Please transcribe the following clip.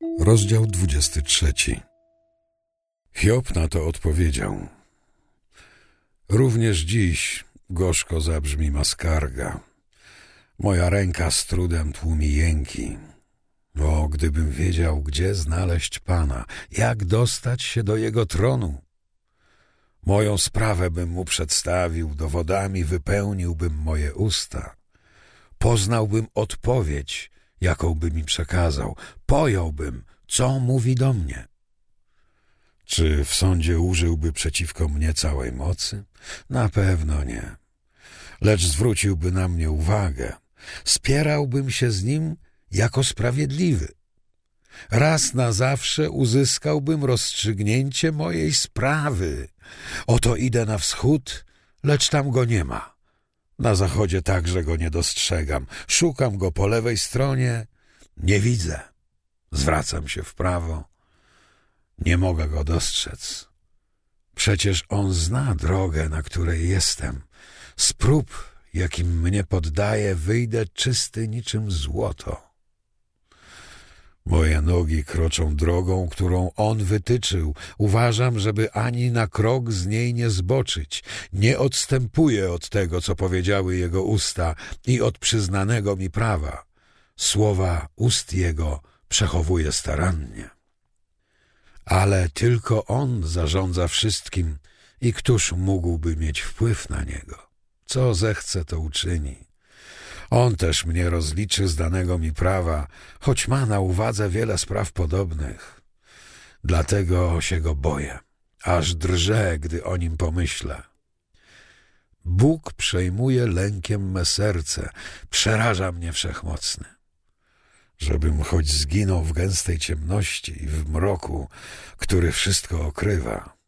Rozdział 23. Hiob na to odpowiedział: również dziś gorzko zabrzmi ma skarga. Moja ręka z trudem tłumi jęki. O, gdybym wiedział, gdzie znaleźć Pana, jak dostać się do Jego tronu. Moją sprawę bym Mu przedstawił, dowodami wypełniłbym moje usta. Poznałbym odpowiedź, jaką by mi przekazał, pojąłbym, co mówi do mnie. Czy w sądzie użyłby przeciwko mnie całej mocy? Na pewno nie. Lecz zwróciłby na mnie uwagę. Spierałbym się z nim jako sprawiedliwy. Raz na zawsze uzyskałbym rozstrzygnięcie mojej sprawy. Oto idę na wschód, lecz tam go nie ma. Na zachodzie także go nie dostrzegam. Szukam go po lewej stronie, nie widzę. Zwracam się w prawo, nie mogę go dostrzec. Przecież on zna drogę, na której jestem. Z prób, jakim mnie poddaje, wyjdę czysty niczym złoto. Moje nogi kroczą drogą, którą on wytyczył. Uważam, żeby ani na krok z niej nie zboczyć. Nie odstępuję od tego, co powiedziały jego usta i od przyznanego mi prawa. Słowa ust jego przechowuję starannie. Ale tylko on zarządza wszystkim i któż mógłby mieć wpływ na niego? Co zechce, to uczyni. On też mnie rozliczy z danego mi prawa, choć ma na uwadze wiele spraw podobnych. Dlatego się go boję, aż drżę, gdy o nim pomyślę. Bóg przejmuje lękiem me serce, przeraża mnie Wszechmocny. Żebym choć zginął w gęstej ciemności i w mroku, który wszystko okrywa.